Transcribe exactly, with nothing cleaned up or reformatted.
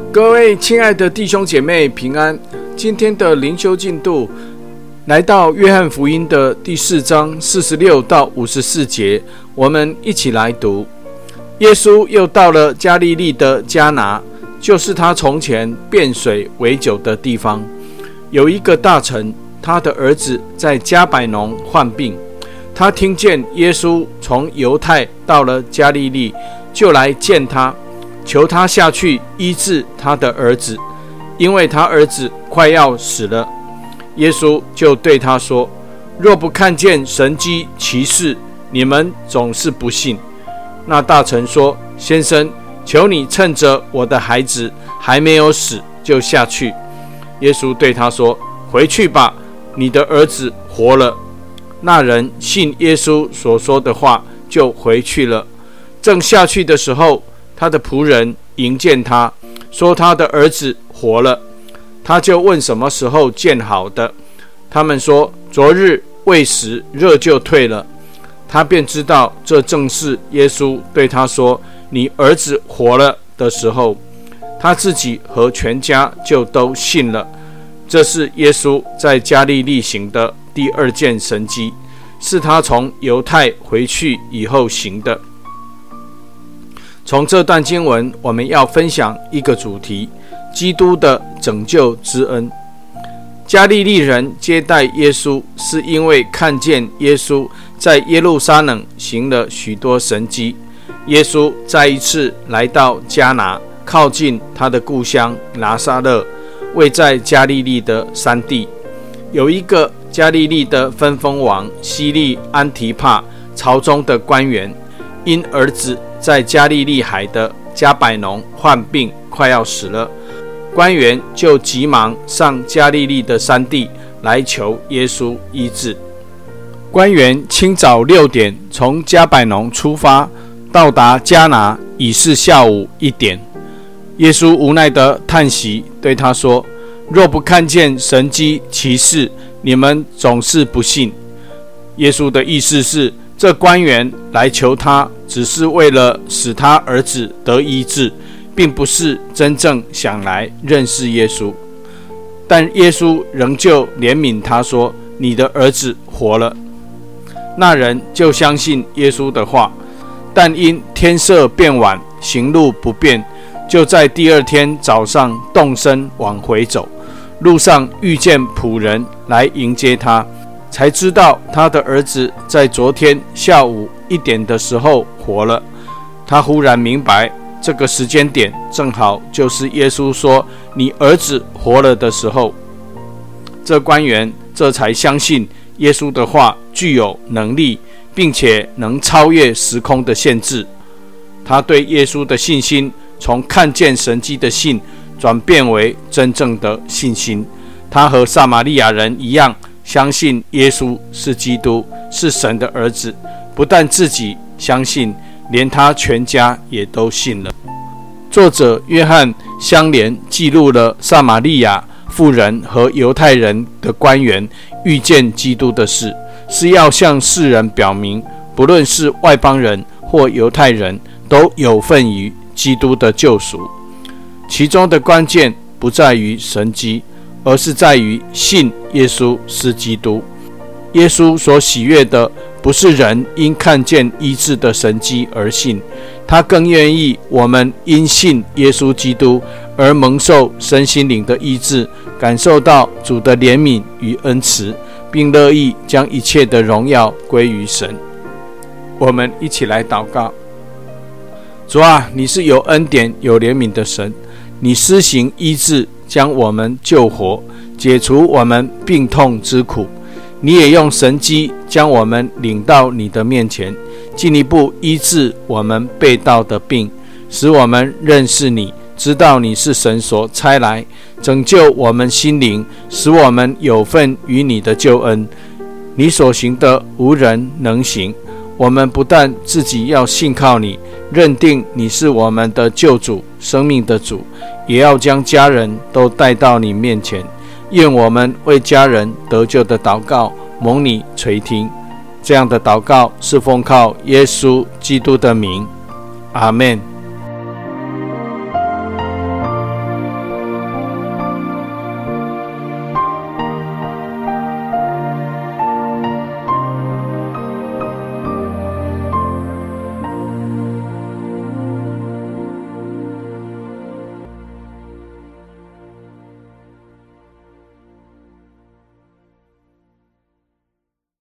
各位亲爱的弟兄姐妹平安，今天的灵修进度来到约翰福音的第四章四十六到五十四节，我们一起来读。耶稣又到了加利利的迦拿，就是他从前变水为酒的地方。有一个大臣，他的儿子在迦百农患病，他听见耶稣从犹太到了加利利，就来见他，求他下去医治他的儿子，因为他儿子快要死了。耶稣就对他说：若不看见神迹奇事，你们总是不信。那大臣说：先生，求你趁着我的孩子还没有死，就下去。耶稣对他说：回去吧，你的儿子活了。那人信耶稣所说的话，就回去了。正下去的时候，他的仆人迎见他，说他的儿子活了。他就问什么时候见好的，他们说昨日未时，热就退了。他便知道这正是耶稣对他说你儿子活了的时候，他自己和全家就都信了。这是耶稣在加利利行的第二件神迹，是他从犹太回去以后行的。从这段经文，我们要分享一个主题：基督的拯救之恩。加利利人接待耶稣，是因为看见耶稣在耶路撒冷行了许多神迹。耶稣再一次来到迦拿，靠近他的故乡拿撒勒，位在加利利的山地。有一个加利利的分封王西利安提帕朝中的官员，因儿子在加利利海的迦百农患病，快要死了。官员就急忙上加利利的山地来求耶稣医治。官员清早六点从迦百农出发，到达迦拿已是下午一点。耶稣无奈地叹息，对他说：若不看见神迹奇事，你们总是不信。耶稣的意思是，这官员来求他，只是为了使他儿子得医治，并不是真正想来认识耶稣。但耶稣仍旧怜悯他说：你的儿子活了。那人就相信耶稣的话，但因天色变晚，行路不便，就在第二天早上动身往回走。路上遇见仆人来迎接他，才知道他的儿子在昨天下午一点的时候活了。他忽然明白，这个时间点正好就是耶稣说你儿子活了的时候。这官员这才相信耶稣的话具有能力，并且能超越时空的限制。他对耶稣的信心从看见神迹的信转变为真正的信心。他和撒玛利亚人一样，相信耶稣是基督，是神的儿子。不但自己相信，连他全家也都信了。作者约翰相连记录了撒玛利亚妇人和犹太人的官员遇见基督的事，是要向世人表明，不论是外邦人或犹太人，都有份于基督的救赎。其中的关键不在于神迹，而是在于信耶稣是基督。耶稣所喜悦的不是人因看见医治的神迹而信，他更愿意我们因信耶稣基督而蒙受身心灵的医治，感受到主的怜悯与恩慈，并乐意将一切的荣耀归于神。我们一起来祷告。主啊，你是有恩典有怜悯的神，你施行医治，将我们救活，解除我们病痛之苦。你也用神迹将我们领到你的面前，进一步医治我们背道的病，使我们认识你，知道你是神所差来拯救我们心灵，使我们有份于你的救恩。你所行的无人能行，我们不但自己要信靠你，认定你是我们的救主，生命的主，也要将家人都带到你面前。愿我们为家人得救的祷告蒙你垂听。这样的祷告是奉靠耶稣基督的名，阿们。